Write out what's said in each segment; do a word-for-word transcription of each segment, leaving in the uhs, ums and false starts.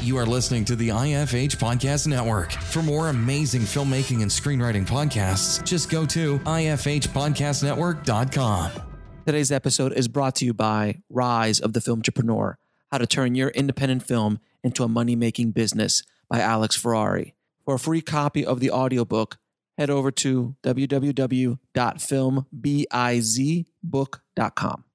You are listening to the I F H Podcast Network. For more amazing filmmaking and screenwriting podcasts, just go to I F H podcast network dot com. Today's episode is brought to you by Rise of the Filmtrepreneur, How to Turn Your Independent Film into a Money-Making Business by Alex Ferrari. For a free copy of the audiobook, head over to w w w dot film biz book dot com.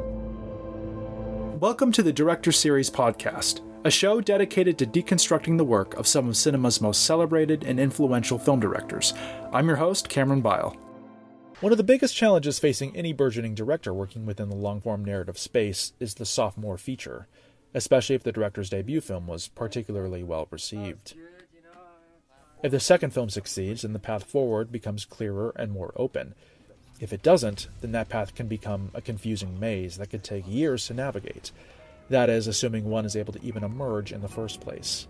Welcome to the Director Series podcast, a show dedicated to deconstructing the work of some of cinema's most celebrated and influential film directors. I'm your host, Cameron Bile. One of the biggest challenges facing any burgeoning director working within the long-form narrative space is the sophomore feature, especially if the director's debut film was particularly well received. If the second film succeeds, then the path forward becomes clearer and more open. If it doesn't, then that path can become a confusing maze that could take years to navigate. That is, assuming one is able to even emerge in the first place.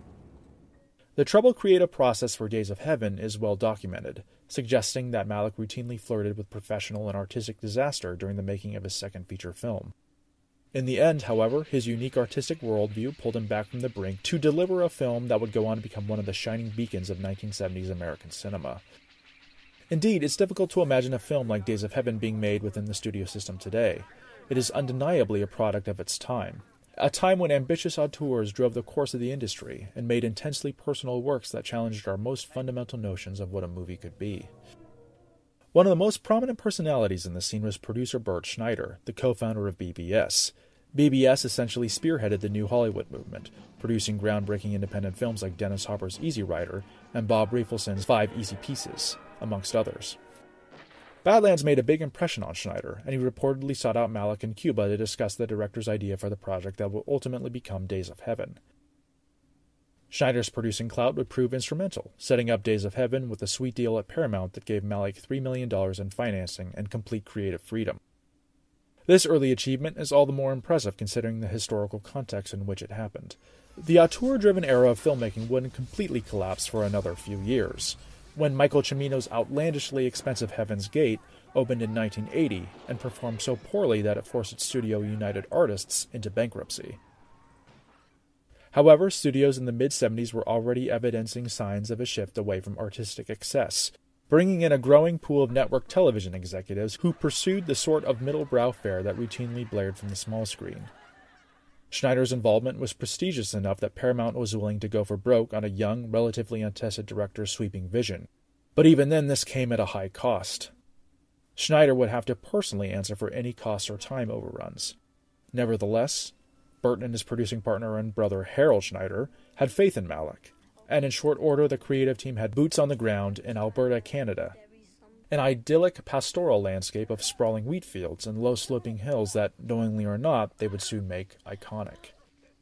The troubled creative process for Days of Heaven is well documented, suggesting that Malick routinely flirted with professional and artistic disaster during the making of his second feature film. In the end, however, his unique artistic worldview pulled him back from the brink to deliver a film that would go on to become one of the shining beacons of nineteen seventies American cinema. Indeed, it's difficult to imagine a film like Days of Heaven being made within the studio system today. It is undeniably a product of its time. A time when ambitious auteurs drove the course of the industry and made intensely personal works that challenged our most fundamental notions of what a movie could be. One of the most prominent personalities in the scene was producer Bert Schneider, the co-founder of B B S. B B S essentially spearheaded the New Hollywood movement, producing groundbreaking independent films like Dennis Hopper's Easy Rider and Bob Rafelson's Five Easy Pieces, amongst others. Badlands made a big impression on Schneider, and he reportedly sought out Malick in Cuba to discuss the director's idea for the project that would ultimately become Days of Heaven. Schneider's producing clout would prove instrumental, setting up Days of Heaven with a sweet deal at Paramount that gave Malick three million dollars in financing and complete creative freedom. This early achievement is all the more impressive considering the historical context in which it happened. The auteur-driven era of filmmaking wouldn't completely collapse for another few years, when Michael Cimino's outlandishly expensive Heaven's Gate opened in nineteen eighty and performed so poorly that it forced its studio United Artists into bankruptcy. However, studios in the mid-seventies were already evidencing signs of a shift away from artistic excess, bringing in a growing pool of network television executives who pursued the sort of middle-brow fare that routinely blared from the small screen. Schneider's involvement was prestigious enough that Paramount was willing to go for broke on a young, relatively untested director's sweeping vision. But even then, this came at a high cost. Schneider would have to personally answer for any costs or time overruns. Nevertheless, Bert and his producing partner and brother Harold Schneider had faith in Malick, and in short order the creative team had boots on the ground in Alberta, Canada, an idyllic pastoral landscape of sprawling wheat fields and low-sloping hills that, knowingly or not, they would soon make iconic.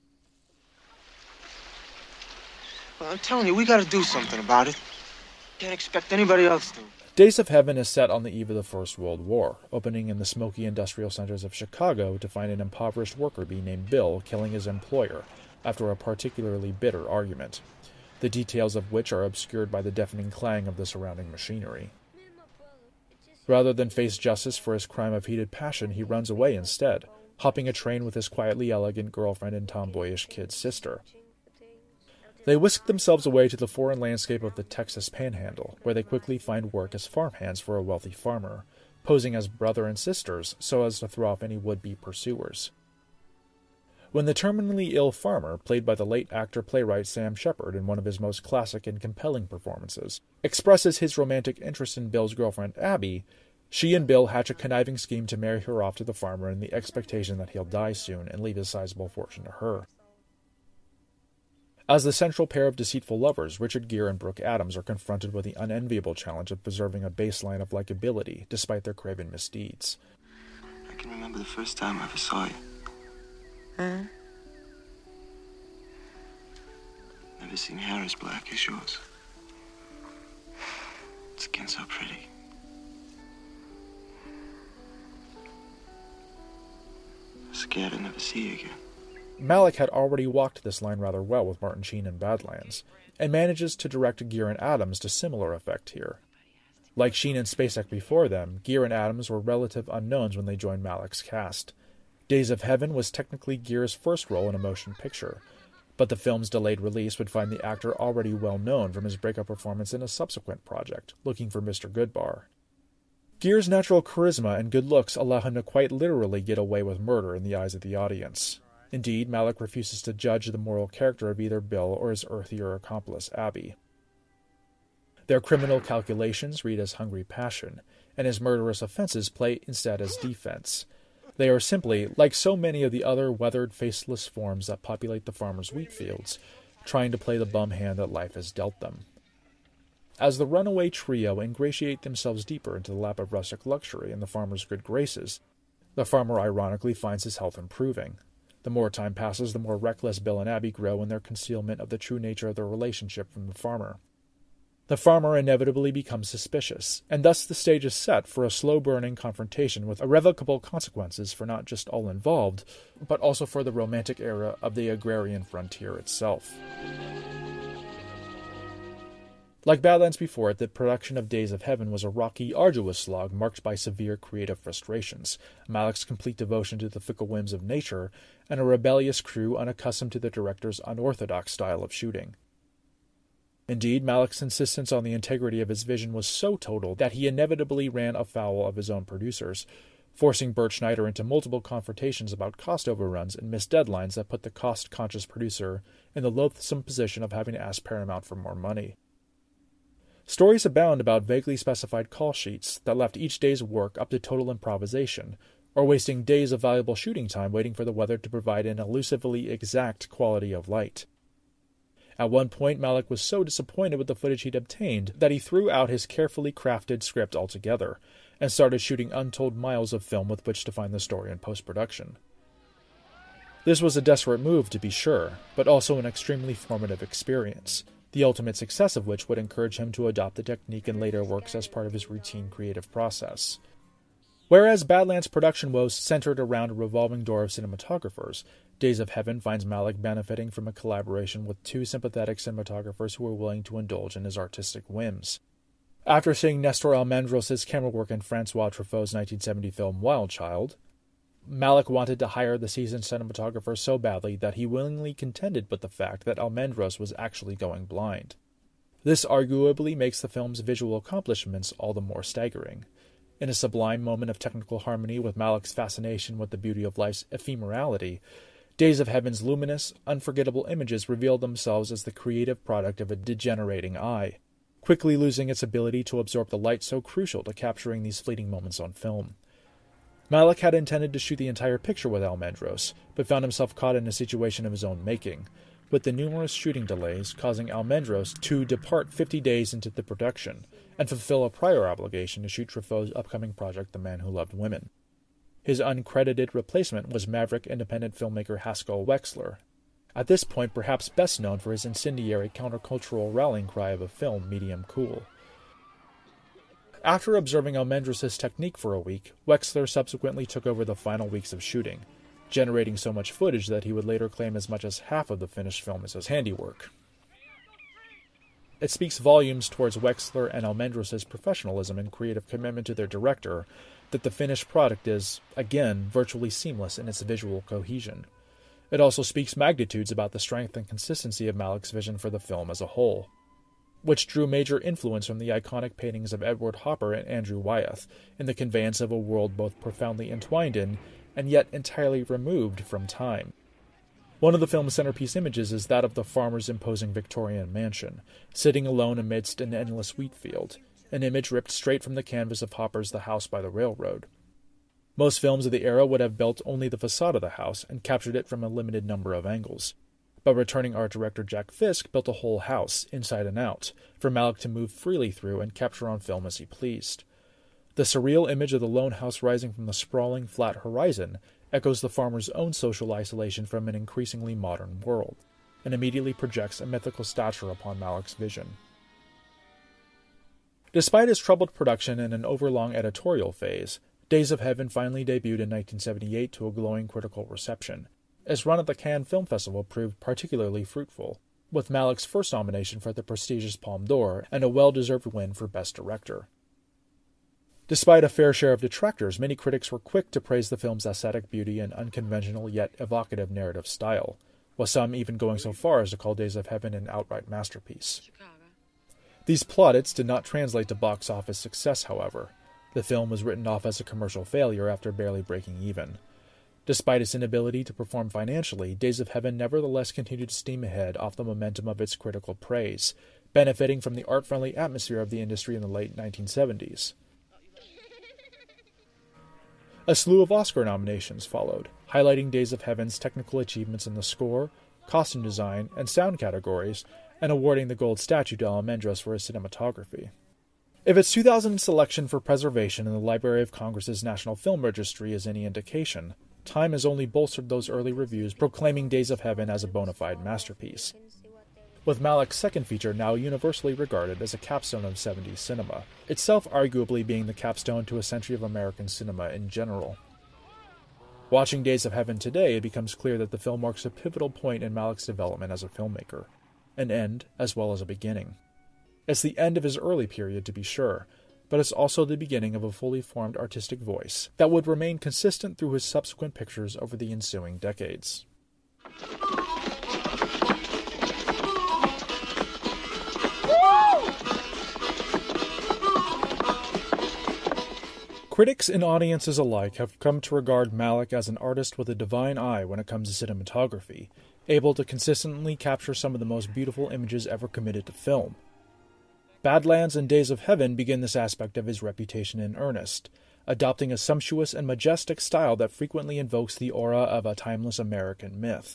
Well, I'm telling you, we gotta do something about it. Can't expect anybody else to. Days of Heaven is set on the eve of the First World War, opening in the smoky industrial centers of Chicago to find an impoverished worker bee named Bill killing his employer after a particularly bitter argument, the details of which are obscured by the deafening clang of the surrounding machinery. Rather than face justice for his crime of heated passion, he runs away instead, hopping a train with his quietly elegant girlfriend and tomboyish kid sister. They whisk themselves away to the foreign landscape of the Texas Panhandle, where they quickly find work as farmhands for a wealthy farmer, posing as brother and sisters so as to throw off any would-be pursuers. When the terminally ill farmer, played by the late actor-playwright Sam Shepard in one of his most classic and compelling performances, expresses his romantic interest in Bill's girlfriend Abby, she and Bill hatch a conniving scheme to marry her off to the farmer in the expectation that he'll die soon and leave his sizable fortune to her. As the central pair of deceitful lovers, Richard Gere and Brooke Adams are confronted with the unenviable challenge of preserving a baseline of likability despite their craven misdeeds. I can remember the first time I ever saw you. Huh? Never seen hair as black as yours. Skin so pretty. I'm scared I'd never see you again. Malick had already walked this line rather well with Martin Sheen in Badlands, and manages to direct Gere and Adams to similar effect here. Like Sheen and Spacek before them, Gere and Adams were relative unknowns when they joined Malick's cast. Days of Heaven was technically Gere's first role in a motion picture, but the film's delayed release would find the actor already well known from his breakout performance in a subsequent project, Looking for Mister Goodbar. Gere's natural charisma and good looks allow him to quite literally get away with murder in the eyes of the audience. Indeed, Malick refuses to judge the moral character of either Bill or his earthier accomplice, Abby. Their criminal calculations read as hungry passion, and his murderous offenses play instead as defense. They are simply, like so many of the other weathered, faceless forms that populate the farmers' wheat fields, trying to play the bum hand that life has dealt them. As the runaway trio ingratiate themselves deeper into the lap of rustic luxury and the farmer's good graces, the farmer ironically finds his health improving. The more time passes, the more reckless Bill and Abby grow in their concealment of the true nature of their relationship from the farmer. The farmer inevitably becomes suspicious, and thus the stage is set for a slow-burning confrontation with irrevocable consequences for not just all involved, but also for the romantic era of the agrarian frontier itself. Like Badlands before it, the production of Days of Heaven was a rocky, arduous slog marked by severe creative frustrations, Malick's complete devotion to the fickle whims of nature, and a rebellious crew unaccustomed to the director's unorthodox style of shooting. Indeed, Malick's insistence on the integrity of his vision was so total that he inevitably ran afoul of his own producers, forcing Bert Schneider into multiple confrontations about cost overruns and missed deadlines that put the cost-conscious producer in the loathsome position of having to ask Paramount for more money. Stories abound about vaguely specified call sheets that left each day's work up to total improvisation, or wasting days of valuable shooting time waiting for the weather to provide an elusively exact quality of light. At one point, Malick was so disappointed with the footage he'd obtained that he threw out his carefully crafted script altogether, and started shooting untold miles of film with which to find the story in post-production. This was a desperate move, to be sure, but also an extremely formative experience, the ultimate success of which would encourage him to adopt the technique in later works as part of his routine creative process. Whereas Badlands' production woes centered around a revolving door of cinematographers, Days of Heaven finds Malick benefiting from a collaboration with two sympathetic cinematographers who were willing to indulge in his artistic whims. After seeing Nestor Almendros' camera work in Francois Truffaut's nineteen seventy film Wild Child, Malick wanted to hire the seasoned cinematographer so badly that he willingly contended with the fact that Almendros was actually going blind. This arguably makes the film's visual accomplishments all the more staggering. In a sublime moment of technical harmony with Malick's fascination with the beauty of life's ephemerality, Days of Heaven's luminous, unforgettable images reveal themselves as the creative product of a degenerating eye, quickly losing its ability to absorb the light so crucial to capturing these fleeting moments on film. Malick had intended to shoot the entire picture with Almendros, but found himself caught in a situation of his own making, with the numerous shooting delays causing Almendros to depart fifty days into the production, and fulfill a prior obligation to shoot Truffaut's upcoming project The Man Who Loved Women. His uncredited replacement was maverick independent filmmaker Haskell Wexler, at this point perhaps best known for his incendiary countercultural rallying cry of a film, Medium Cool. After observing Almendros' technique for a week, Wexler subsequently took over the final weeks of shooting, generating so much footage that he would later claim as much as half of the finished film as his handiwork. It speaks volumes towards Wexler and Almendros' professionalism and creative commitment to their director that the finished product is, again, virtually seamless in its visual cohesion. It also speaks magnitudes about the strength and consistency of Malick's vision for the film as a whole, which drew major influence from the iconic paintings of Edward Hopper and Andrew Wyeth in the conveyance of a world both profoundly entwined in and yet entirely removed from time. One of the film's centerpiece images is that of the farmer's imposing Victorian mansion, sitting alone amidst an endless wheat field, an image ripped straight from the canvas of Hopper's The House by the Railroad. Most films of the era would have built only the facade of the house and captured it from a limited number of angles. But returning art director Jack Fisk built a whole house, inside and out, for Malick to move freely through and capture on film as he pleased. The surreal image of the lone house rising from the sprawling, flat horizon echoes the farmer's own social isolation from an increasingly modern world, and immediately projects a mythical stature upon Malick's vision. Despite his troubled production and an overlong editorial phase, Days of Heaven finally debuted in nineteen seventy-eight to a glowing critical reception. Its run at the Cannes Film Festival proved particularly fruitful, with Malick's first nomination for the prestigious Palme d'Or and a well-deserved win for Best Director. Despite a fair share of detractors, many critics were quick to praise the film's aesthetic beauty and unconventional yet evocative narrative style, with some even going so far as to call Days of Heaven an outright masterpiece. These plaudits did not translate to box office success, however. The film was written off as a commercial failure after barely breaking even. Despite its inability to perform financially, Days of Heaven nevertheless continued to steam ahead off the momentum of its critical praise, benefiting from the art-friendly atmosphere of the industry in the late nineteen seventies. A slew of Oscar nominations followed, highlighting Days of Heaven's technical achievements in the score, costume design, and sound categories, and awarding the gold statue to Almendros for his cinematography. If its two thousand selection for preservation in the Library of Congress's National Film Registry is any indication, Time has only bolstered those early reviews proclaiming Days of Heaven as a bona fide masterpiece, with Malick's second feature now universally regarded as a capstone of seventies cinema, itself arguably being the capstone to a century of American cinema in general. Watching Days of Heaven today, it becomes clear that the film marks a pivotal point in Malick's development as a filmmaker, an end as well as a beginning. It's the end of his early period, to be sure, but it's also the beginning of a fully formed artistic voice that would remain consistent through his subsequent pictures over the ensuing decades. Critics and audiences alike have come to regard Malick as an artist with a divine eye when it comes to cinematography, able to consistently capture some of the most beautiful images ever committed to film. Badlands and Days of Heaven begin this aspect of his reputation in earnest, adopting a sumptuous and majestic style that frequently invokes the aura of a timeless American myth.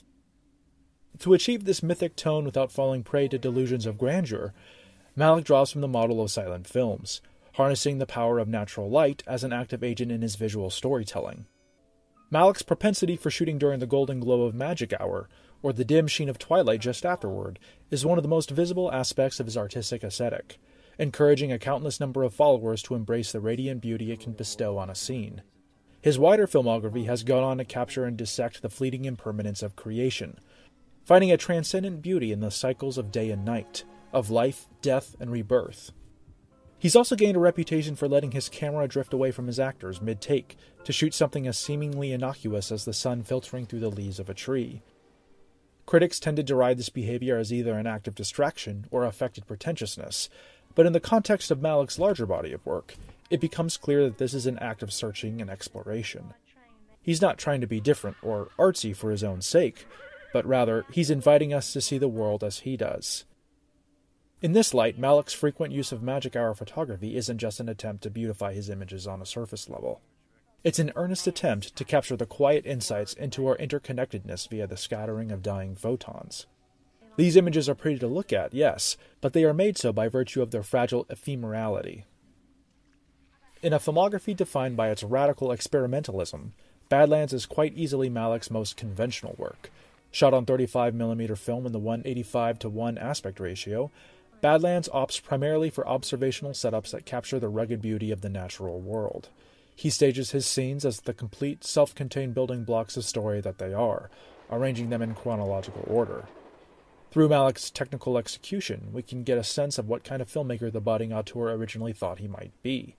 To achieve this mythic tone without falling prey to delusions of grandeur, Malick draws from the model of silent films, harnessing the power of natural light as an active agent in his visual storytelling. Malick's propensity for shooting during the golden glow of magic hour, or the dim sheen of twilight just afterward, is one of the most visible aspects of his artistic aesthetic, encouraging a countless number of followers to embrace the radiant beauty it can bestow on a scene. His wider filmography has gone on to capture and dissect the fleeting impermanence of creation, finding a transcendent beauty in the cycles of day and night, of life, death, and rebirth. He's also gained a reputation for letting his camera drift away from his actors mid-take to shoot something as seemingly innocuous as the sun filtering through the leaves of a tree. Critics tend to deride this behavior as either an act of distraction or affected pretentiousness, but in the context of Malick's larger body of work, it becomes clear that this is an act of searching and exploration. He's not trying to be different or artsy for his own sake, but rather, he's inviting us to see the world as he does. In this light, Malick's frequent use of magic hour photography isn't just an attempt to beautify his images on a surface level. It's an earnest attempt to capture the quiet insights into our interconnectedness via the scattering of dying photons. These images are pretty to look at, yes, but they are made so by virtue of their fragile ephemerality. In a filmography defined by its radical experimentalism, Badlands is quite easily Malick's most conventional work. Shot on thirty-five millimeter film in the one eighty-five to one aspect ratio, Badlands opts primarily for observational setups that capture the rugged beauty of the natural world. He stages his scenes as the complete, self-contained building blocks of story that they are, arranging them in chronological order. Through Malick's technical execution, we can get a sense of what kind of filmmaker the budding auteur originally thought he might be.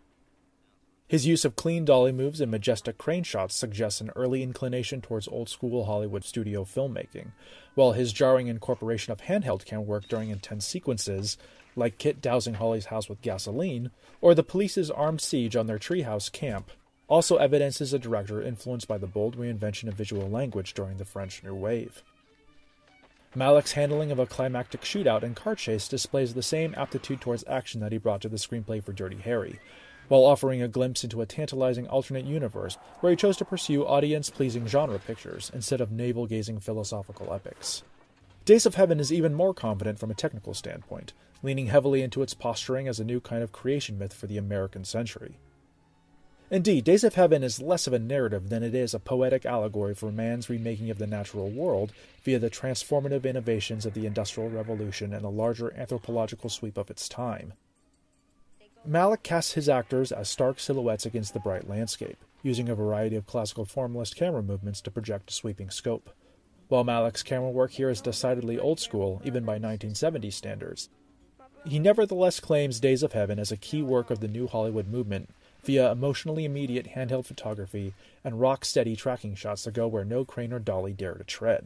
His use of clean dolly moves and majestic crane shots suggests an early inclination towards old-school Hollywood studio filmmaking, while his jarring incorporation of handheld camera work during intense sequences, like Kit dousing Holly's house with gasoline, or the police's armed siege on their treehouse camp, also evidences a director influenced by the bold reinvention of visual language during the French New Wave. Malick's handling of a climactic shootout and car chase displays the same aptitude towards action that he brought to the screenplay for Dirty Harry, while offering a glimpse into a tantalizing alternate universe where he chose to pursue audience-pleasing genre pictures instead of navel-gazing philosophical epics. Days of Heaven is even more confident from a technical standpoint, leaning heavily into its posturing as a new kind of creation myth for the American century. Indeed, Days of Heaven is less of a narrative than it is a poetic allegory for man's remaking of the natural world via the transformative innovations of the Industrial Revolution and the larger anthropological sweep of its time. Malick casts his actors as stark silhouettes against the bright landscape, using a variety of classical formalist camera movements to project a sweeping scope. While Malick's camera work here is decidedly old school, even by nineteen seventies standards, he nevertheless claims Days of Heaven as a key work of the New Hollywood movement via emotionally immediate handheld photography and rock-steady tracking shots that go where no crane or dolly dare to tread.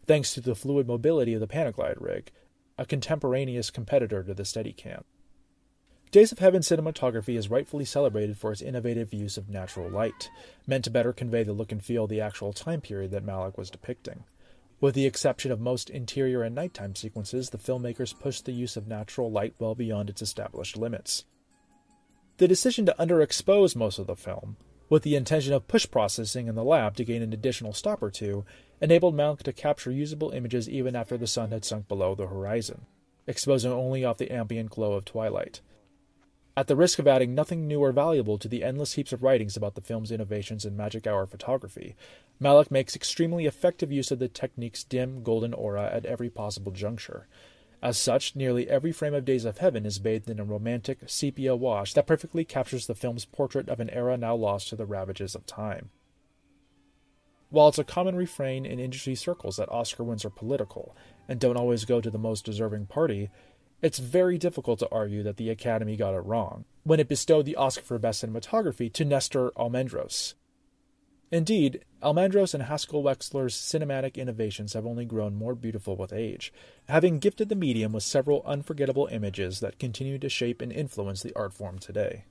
thanks to the fluid mobility of the Panaglide rig, a contemporaneous competitor to the Steadicam. Days of Heaven cinematography is rightfully celebrated for its innovative use of natural light, meant to better convey the look and feel of the actual time period that Malick was depicting. With the exception of most interior and nighttime sequences, the filmmakers pushed the use of natural light well beyond its established limits. The decision to underexpose most of the film, with the intention of push-processing in the lab to gain an additional stop or two, enabled Malick to capture usable images even after the sun had sunk below the horizon, exposing only off the ambient glow of twilight. At the risk of adding nothing new or valuable to the endless heaps of writings about the film's innovations in magic hour photography, Malick makes extremely effective use of the technique's dim, golden aura at every possible juncture. As such, nearly every frame of Days of Heaven is bathed in a romantic, sepia wash that perfectly captures the film's portrait of an era now lost to the ravages of time. While it's a common refrain in industry circles that Oscar wins are political, and don't always go to the most deserving party, it's very difficult to argue that the Academy got it wrong when it bestowed the Oscar for Best Cinematography to Nestor Almendros. Indeed, Almendros and Haskell Wexler's cinematic innovations have only grown more beautiful with age, having gifted the medium with several unforgettable images that continue to shape and influence the art form today.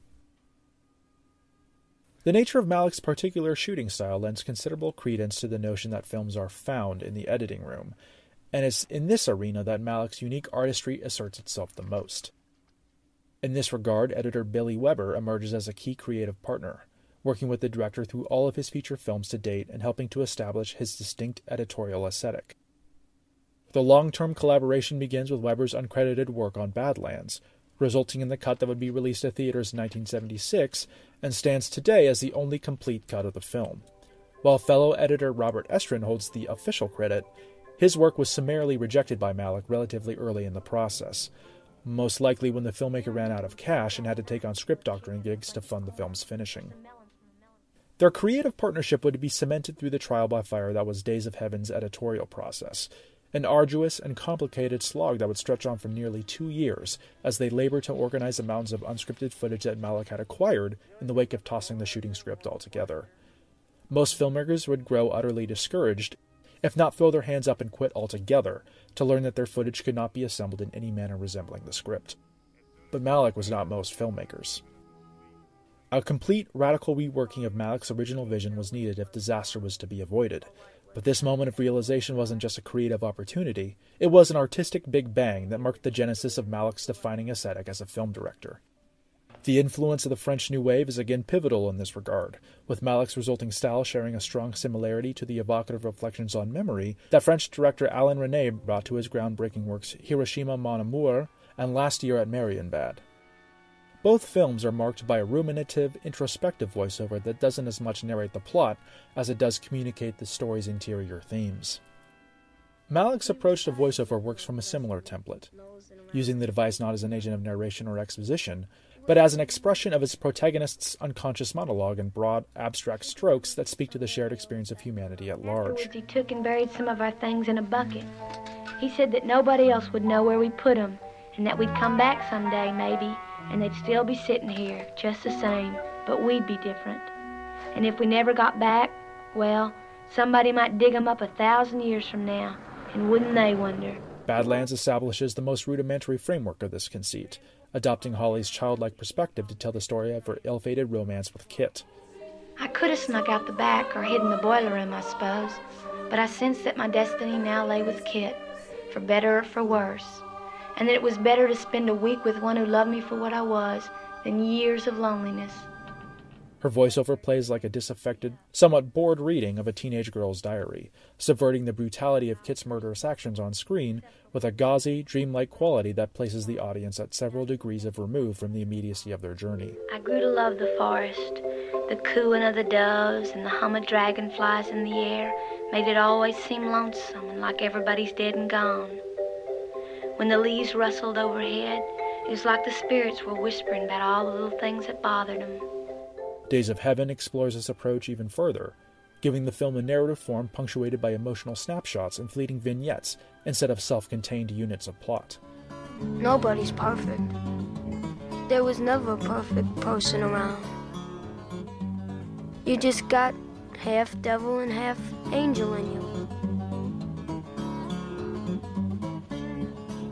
The nature of Malick's particular shooting style lends considerable credence to the notion that films are found in the editing room, and it's in this arena that Malick's unique artistry asserts itself the most. In this regard, editor Billy Weber emerges as a key creative partner, working with the director through all of his feature films to date and helping to establish his distinct editorial aesthetic. The long-term collaboration begins with Weber's uncredited work on Badlands, resulting in the cut that would be released to theaters in nineteen seventy-six and stands today as the only complete cut of the film. While fellow editor Robert Estrin holds the official credit, his work was summarily rejected by Malick relatively early in the process, most likely when the filmmaker ran out of cash and had to take on script doctoring gigs to fund the film's finishing. Their creative partnership would be cemented through the trial by fire that was Days of Heaven's editorial process, an arduous and complicated slog that would stretch on for nearly two years as they labored to organize the mountains of unscripted footage that Malick had acquired in the wake of tossing the shooting script altogether. Most filmmakers would grow utterly discouraged, if not throw their hands up and quit altogether, to learn that their footage could not be assembled in any manner resembling the script. But Malick was not most filmmakers. A complete, radical reworking of Malick's original vision was needed if disaster was to be avoided, but this moment of realization wasn't just a creative opportunity, it was an artistic big bang that marked the genesis of Malick's defining aesthetic as a film director. The influence of the French New Wave is again pivotal in this regard, with Malick's resulting style sharing a strong similarity to the evocative reflections on memory that French director Alain Resnais brought to his groundbreaking works Hiroshima Mon Amour and Last Year at Marienbad. Both films are marked by a ruminative, introspective voiceover that doesn't as much narrate the plot as it does communicate the story's interior themes. Malick's approach to voiceover works from a similar template, using the device not as an agent of narration or exposition, but as an expression of its protagonist's unconscious monologue in broad, abstract strokes that speak to the shared experience of humanity at large. Afterwards, he took and buried some of our things in a bucket. He said that nobody else would know where we put them, and that we'd come back someday, maybe, and they'd still be sitting here, just the same, but we'd be different. And if we never got back, well, somebody might dig them up a thousand years from now, and wouldn't they wonder? Badlands establishes the most rudimentary framework of this conceit, adopting Holly's childlike perspective to tell the story of her ill-fated romance with Kit. I could have snuck out the back or hid in the boiler room, I suppose, but I sensed that my destiny now lay with Kit, for better or for worse, and that it was better to spend a week with one who loved me for what I was than years of loneliness. Her voiceover plays like a disaffected, somewhat bored reading of a teenage girl's diary, subverting the brutality of Kit's murderous actions on screen with a gauzy, dreamlike quality that places the audience at several degrees of remove from the immediacy of their journey. I grew to love the forest. The cooing of the doves and the hum of dragonflies in the air made it always seem lonesome and like everybody's dead and gone. When the leaves rustled overhead, it was like the spirits were whispering about all the little things that bothered them. Days of Heaven explores this approach even further, giving the film a narrative form punctuated by emotional snapshots and fleeting vignettes instead of self-contained units of plot. Nobody's perfect. There was never a perfect person around. You just got half devil and half angel in you.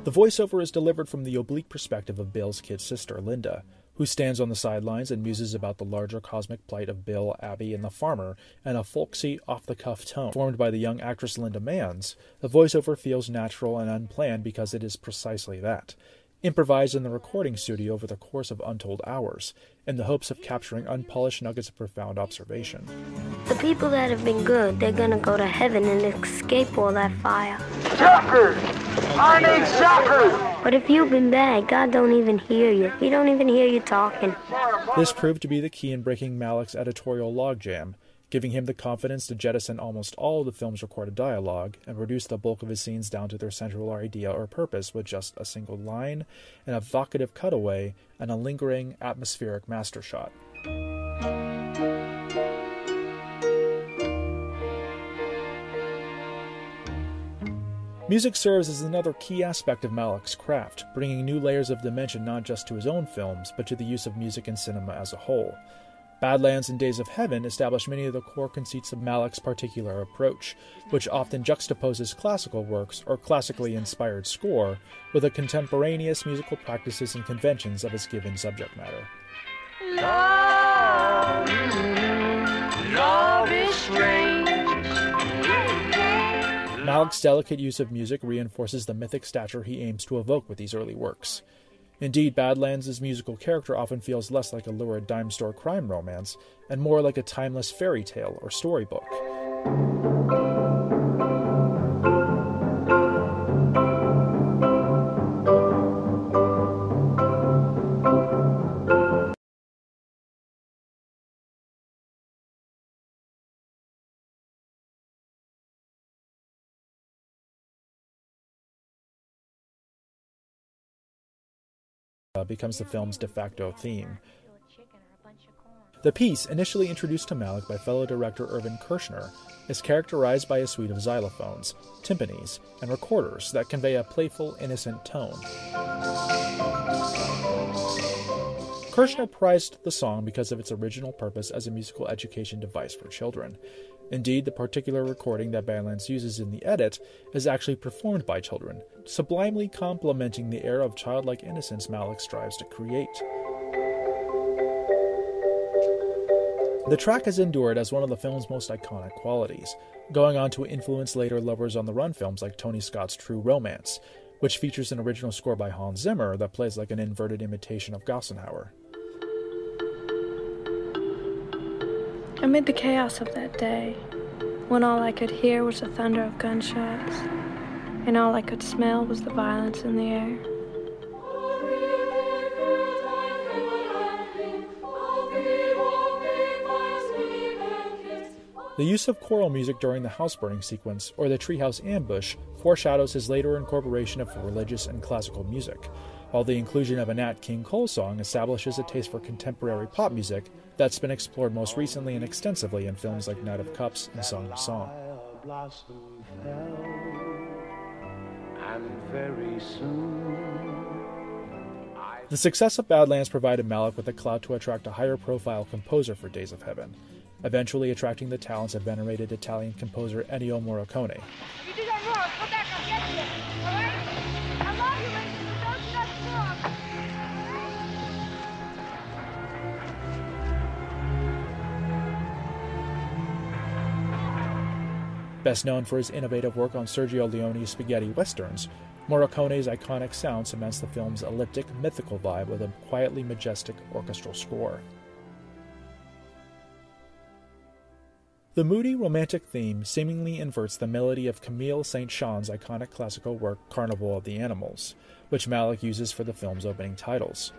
The voiceover is delivered from the oblique perspective of Bill's kid sister, Linda, who stands on the sidelines and muses about the larger cosmic plight of Bill, Abby, and the farmer in a folksy, off-the-cuff tone. Formed by the young actress Linda Manns, the voiceover feels natural and unplanned because it is precisely that. Improvised in the recording studio over the course of untold hours, in the hopes of capturing unpolished nuggets of profound observation. The people that have been good, they're gonna go to heaven and escape all that fire. Suckers! I need suckers! But if you've been bad, God don't even hear you. He don't even hear you talking. This proved to be the key in breaking Malick's editorial logjam, giving him the confidence to jettison almost all of the film's recorded dialogue and reduce the bulk of his scenes down to their central idea or purpose with just a single line, an evocative cutaway, and a lingering, atmospheric master shot. Music serves as another key aspect of Malick's craft, bringing new layers of dimension not just to his own films, but to the use of music in cinema as a whole. Badlands and Days of Heaven establish many of the core conceits of Malick's particular approach, which often juxtaposes classical works or classically inspired score with the contemporaneous musical practices and conventions of its given subject matter. Love, love is strange. Malick's delicate use of music reinforces the mythic stature he aims to evoke with these early works. Indeed, Badlands' musical character often feels less like a lurid dime store crime romance, and more like a timeless fairy tale or storybook. Becomes the film's de facto theme. The piece, initially introduced to Malick by fellow director Irvin Kershner, is characterized by a suite of xylophones, timpanis, and recorders that convey a playful, innocent tone. Kershner prized the song because of its original purpose as a musical education device for children. Indeed, the particular recording that Badlands uses in the edit is actually performed by children, sublimely complementing the air of childlike innocence Malick strives to create. The track has endured as one of the film's most iconic qualities, going on to influence later Lovers on the Run films like Tony Scott's True Romance, which features an original score by Hans Zimmer that plays like an inverted imitation of Gassenhauer. Amid the chaos of that day, when all I could hear was the thunder of gunshots, and all I could smell was the violence in the air. The use of choral music during the house-burning sequence, or the treehouse ambush, foreshadows his later incorporation of religious and classical music, while the inclusion of a Nat King Cole song establishes a taste for contemporary pop music that's been explored most recently and extensively in films like Knight of Cups and Song of Song. The success of Badlands provided Malick with a clout to attract a higher-profile composer for Days of Heaven, eventually attracting the talents of venerated Italian composer Ennio Morricone. You do that wrong, come back, I'll get you. All right? I love you, Lincoln, but don't touch wrong. Best known for his innovative work on Sergio Leone's spaghetti westerns, Morricone's iconic sound cements the film's elliptic, mythical vibe with a quietly majestic orchestral score. The moody, romantic theme seemingly inverts the melody of Camille Saint-Saëns's iconic classical work Carnival of the Animals, which Malick uses for the film's opening titles.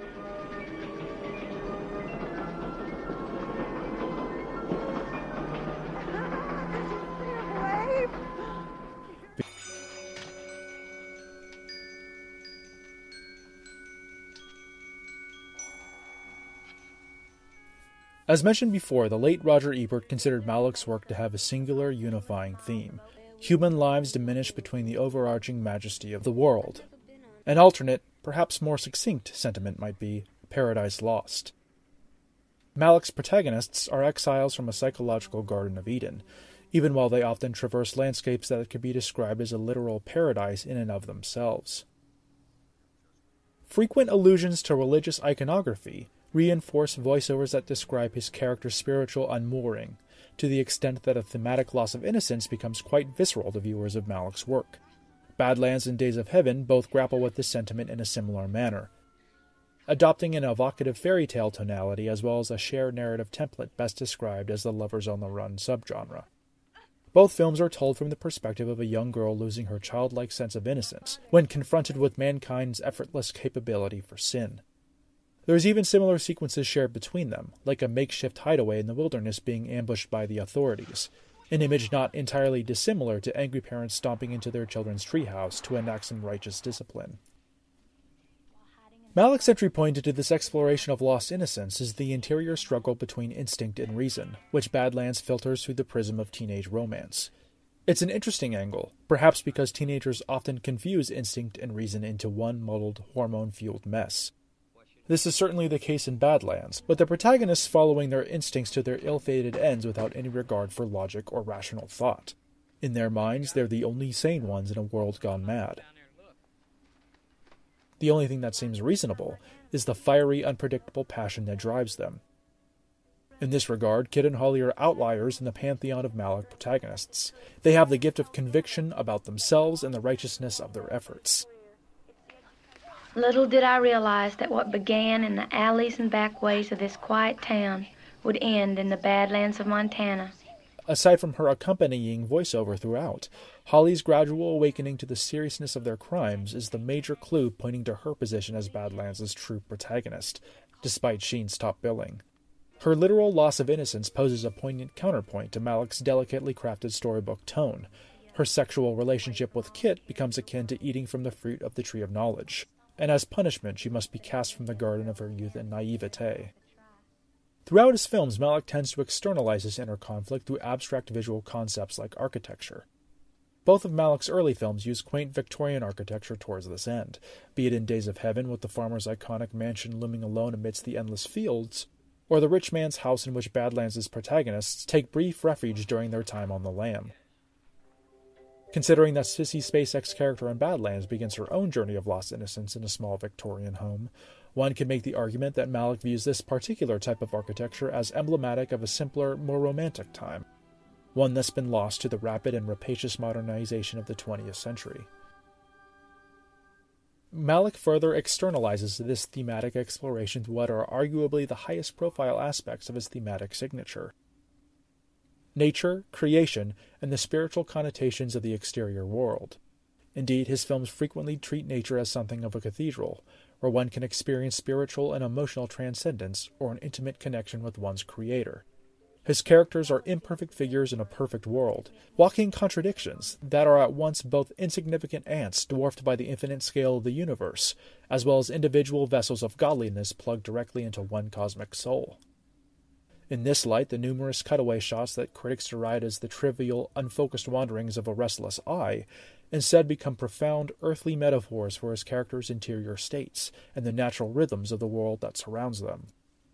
As mentioned before, the late Roger Ebert considered Malick's work to have a singular unifying theme: human lives diminished between the overarching majesty of the world. An alternate, perhaps more succinct, sentiment might be Paradise Lost. Malick's protagonists are exiles from a psychological Garden of Eden, even while they often traverse landscapes that could be described as a literal paradise in and of themselves. Frequent allusions to religious iconography reinforce voiceovers that describe his character's spiritual unmooring, to the extent that a thematic loss of innocence becomes quite visceral to viewers of Malick's work. Badlands and Days of Heaven both grapple with this sentiment in a similar manner, adopting an evocative fairy tale tonality as well as a shared narrative template best described as the lovers-on-the-run subgenre. Both films are told from the perspective of a young girl losing her childlike sense of innocence when confronted with mankind's effortless capability for sin. There's even similar sequences shared between them, like a makeshift hideaway in the wilderness being ambushed by the authorities, an image not entirely dissimilar to angry parents stomping into their children's treehouse to enact some righteous discipline. Malick's entry point into this exploration of lost innocence is the interior struggle between instinct and reason, which Badlands filters through the prism of teenage romance. It's an interesting angle, perhaps because teenagers often confuse instinct and reason into one muddled, hormone-fueled mess. This is certainly the case in Badlands, with the protagonists following their instincts to their ill-fated ends without any regard for logic or rational thought. In their minds, they're the only sane ones in a world gone mad. The only thing that seems reasonable is the fiery, unpredictable passion that drives them. In this regard, Kid and Holly are outliers in the pantheon of Malick protagonists. They have the gift of conviction about themselves and the righteousness of their efforts. Little did I realize that what began in the alleys and backways of this quiet town would end in the Badlands of Montana. Aside from her accompanying voiceover throughout, Holly's gradual awakening to the seriousness of their crimes is the major clue pointing to her position as Badlands' true protagonist, despite Sheen's top billing. Her literal loss of innocence poses a poignant counterpoint to Malick's delicately crafted storybook tone. Her sexual relationship with Kit becomes akin to eating from the fruit of the Tree of Knowledge, and as punishment she must be cast from the garden of her youth and naivete. Throughout his films, Malick tends to externalize this inner conflict through abstract visual concepts like architecture. Both of Malick's early films use quaint Victorian architecture towards this end, be it in Days of Heaven with the farmer's iconic mansion looming alone amidst the endless fields, or the rich man's house in which Badlands' protagonists take brief refuge during their time on the lam. Considering that Sissy Spacek's character in Badlands begins her own journey of lost innocence in a small Victorian home, one can make the argument that Malick views this particular type of architecture as emblematic of a simpler, more romantic time, one that's been lost to the rapid and rapacious modernization of the twentieth century. Malick further externalizes this thematic exploration to what are arguably the highest profile aspects of his thematic signature: nature, creation, and the spiritual connotations of the exterior world. Indeed, his films frequently treat nature as something of a cathedral, where one can experience spiritual and emotional transcendence or an intimate connection with one's creator. His characters are imperfect figures in a perfect world, walking contradictions that are at once both insignificant ants dwarfed by the infinite scale of the universe, as well as individual vessels of godliness plugged directly into one cosmic soul. In this light, the numerous cutaway shots that critics deride as the trivial, unfocused wanderings of a restless eye instead become profound, earthly metaphors for his characters' interior states and the natural rhythms of the world that surrounds them.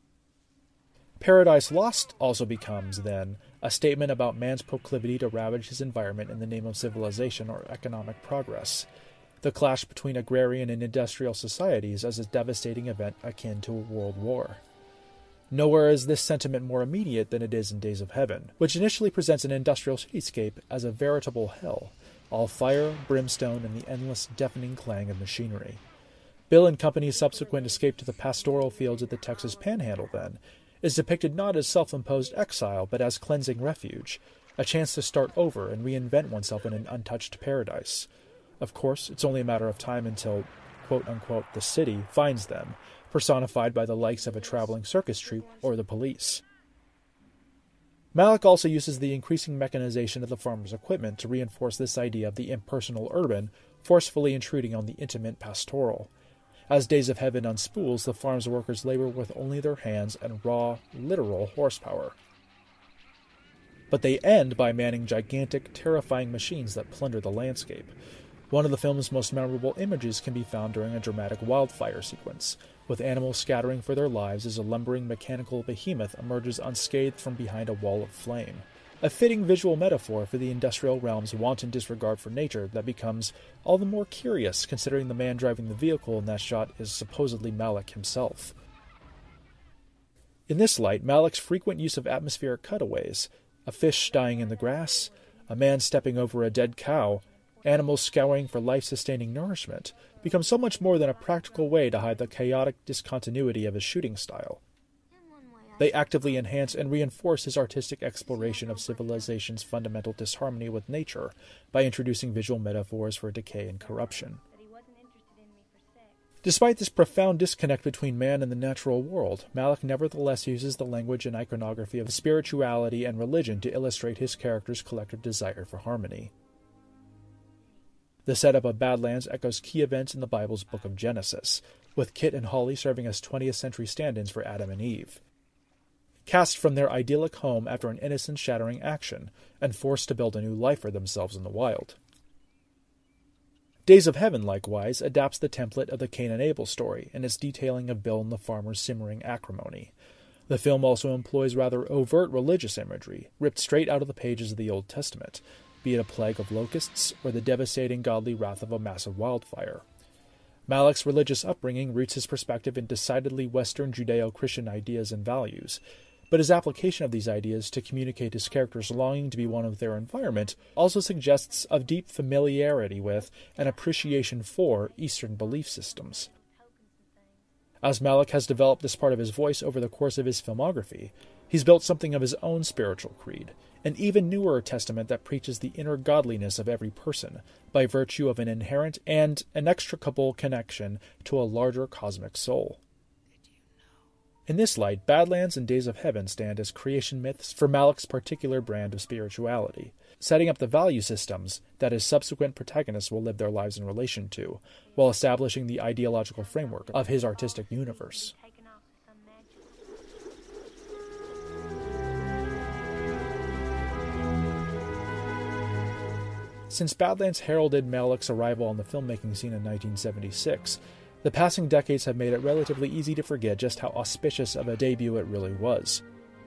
Paradise Lost also becomes, then, a statement about man's proclivity to ravage his environment in the name of civilization or economic progress, the clash between agrarian and industrial societies as a devastating event akin to a world war. Nowhere is this sentiment more immediate than it is in Days of Heaven, which initially presents an industrial cityscape as a veritable hell, all fire, brimstone, and the endless, deafening clang of machinery. Bill and company's subsequent escape to the pastoral fields of the Texas Panhandle, then, is depicted not as self-imposed exile, but as cleansing refuge, a chance to start over and reinvent oneself in an untouched paradise. Of course, it's only a matter of time until, quote-unquote, the city finds them, personified by the likes of a traveling circus troupe or the police. Malick also uses the increasing mechanization of the farmer's equipment to reinforce this idea of the impersonal urban, forcefully intruding on the intimate pastoral. As Days of Heaven unspools, the farm's workers labor with only their hands and raw, literal horsepower. But they end by manning gigantic, terrifying machines that plunder the landscape. One of the film's most memorable images can be found during a dramatic wildfire sequence, with animals scattering for their lives as a lumbering mechanical behemoth emerges unscathed from behind a wall of flame. a fitting visual metaphor for the industrial realm's wanton disregard for nature that becomes all the more curious considering the man driving the vehicle in that shot is supposedly Malick himself. In this light, Malick's frequent use of atmospheric cutaways, a fish dying in the grass, a man stepping over a dead cow, animals scouring for life-sustaining nourishment, become so much more than a practical way to hide the chaotic discontinuity of his shooting style. They actively enhance and reinforce his artistic exploration of civilization's fundamental disharmony with nature by introducing visual metaphors for decay and corruption. Despite this profound disconnect between man and the natural world, Malick nevertheless uses the language and iconography of spirituality and religion to illustrate his character's collective desire for harmony. The setup of Badlands echoes key events in the Bible's book of Genesis, with Kit and Holly serving as twentieth century stand-ins for Adam and Eve. Cast from their idyllic home after an innocence-shattering action, and forced to build a new life for themselves in the wild. Days of Heaven, likewise, adapts the template of the Cain and Abel story in its detailing of Bill and the farmer's simmering acrimony. The film also employs rather overt religious imagery, ripped straight out of the pages of the Old Testament, be it a plague of locusts or the devastating godly wrath of a massive wildfire. Malick's religious upbringing roots his perspective in decidedly Western Judeo-Christian ideas and values, but his application of these ideas to communicate his character's longing to be one of their environment also suggests a deep familiarity with and appreciation for Eastern belief systems. As Malick has developed this part of his voice over the course of his filmography, he's built something of his own spiritual creed, an even newer testament that preaches the inner godliness of every person by virtue of an inherent and inextricable connection to a larger cosmic soul. In this light, Badlands and Days of Heaven stand as creation myths for Malick's particular brand of spirituality, setting up the value systems that his subsequent protagonists will live their lives in relation to, while establishing the ideological framework of his artistic universe. Since Badlands heralded Malick's arrival on the filmmaking scene in nineteen seventy-six, the passing decades have made it relatively easy to forget just how auspicious of a debut it really was.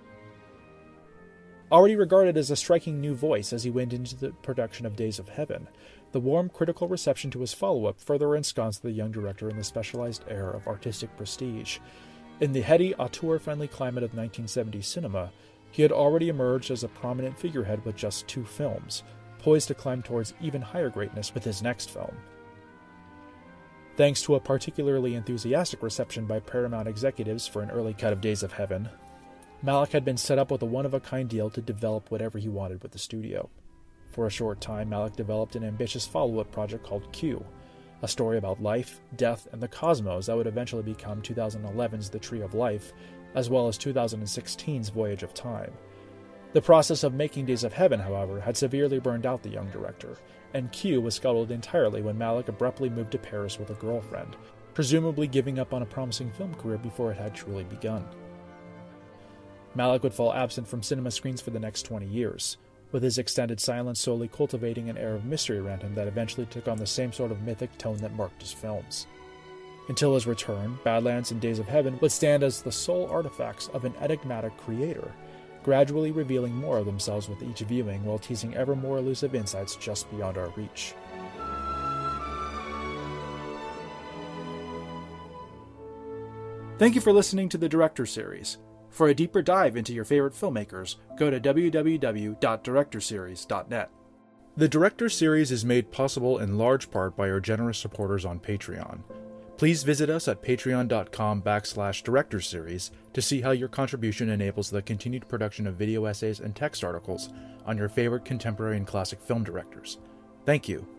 Already regarded as a striking new voice as he went into the production of Days of Heaven, the warm critical reception to his follow-up further ensconced the young director in the specialized air of artistic prestige. In the heady, auteur-friendly climate of nineteen seventies cinema, he had already emerged as a prominent figurehead with just two films, poised to climb towards even higher greatness with his next film. Thanks to a particularly enthusiastic reception by Paramount executives for an early cut of Days of Heaven, Malick had been set up with a one-of-a-kind deal to develop whatever he wanted with the studio. For a short time, Malick developed an ambitious follow-up project called Q, a story about life, death, and the cosmos that would eventually become twenty eleven's The Tree of Life, as well as twenty sixteen's Voyage of Time. The process of making Days of Heaven, however, had severely burned out the young director, and Q was scuttled entirely when Malick abruptly moved to Paris with a girlfriend, presumably giving up on a promising film career before it had truly begun. Malick would fall absent from cinema screens for the next twenty years, with his extended silence solely cultivating an air of mystery around him that eventually took on the same sort of mythic tone that marked his films. Until his return, Badlands and Days of Heaven would stand as the sole artifacts of an enigmatic creator, gradually revealing more of themselves with each viewing while teasing ever more elusive insights just beyond our reach. Thank you for listening to the Director Series. For a deeper dive into your favorite filmmakers, go to w w w dot director series dot net. The Director Series is made possible in large part by our generous supporters on Patreon. Please visit us at patreon.com backslash director series to see how your contribution enables the continued production of video essays and text articles on your favorite contemporary and classic film directors. Thank you.